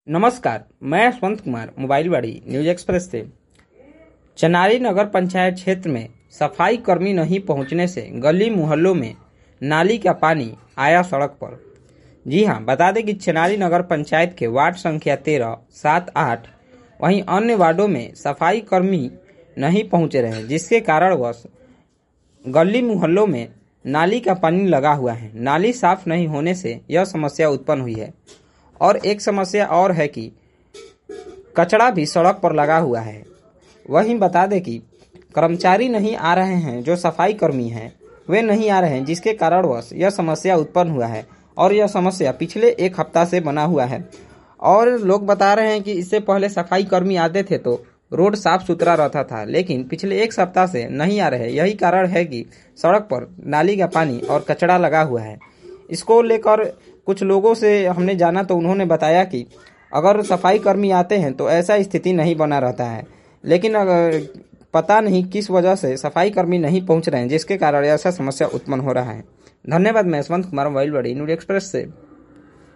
नमस्कार, मैं यशवंत कुमार मोबाइलवाड़ी न्यूज एक्सप्रेस से। चनारी नगर पंचायत क्षेत्र में सफाई कर्मी नहीं पहुंचने से गली मुहल्लों में नाली का पानी आया सड़क पर। जी हां, बता दें कि चनारी नगर पंचायत के वार्ड संख्या 13, 7, 8 वहीं अन्य वार्डों में सफाई कर्मी नहीं पहुंच रहे हैं, जिसके कारणवश गली मुहल्लों में नाली का पानी लगा हुआ है। नाली साफ नहीं होने से यह समस्या उत्पन्न हुई है। और एक समस्या और है कि कचरा भी सड़क पर लगा हुआ है। वहीं बता दें कि कर्मचारी नहीं आ रहे हैं, जो सफाई कर्मी हैं वे नहीं आ रहे हैं, जिसके कारणवश यह समस्या उत्पन्न हुआ है। और यह समस्या पिछले एक हफ्ता से बना हुआ है। और लोग बता रहे हैं कि इससे पहले सफाई कर्मी आते थे तो रोड साफ सुथरा रहता था, लेकिन पिछले एक सप्ताह से नहीं आ रहे। यही कारण है कि सड़क पर नाली का पानी और कचरा लगा हुआ है। इसको लेकर कुछ लोगों से हमने जाना तो उन्होंने बताया कि अगर सफाई कर्मी आते हैं तो ऐसा स्थिति नहीं बना रहता है, लेकिन अगर पता नहीं किस वजह से सफाई कर्मी नहीं पहुंच रहे हैं, जिसके कारण ऐसा समस्या उत्पन्न हो रहा है। धन्यवाद। मैं यशवंत कुमार मोबाइलवाड़ी न्यूज एक्सप्रेस से।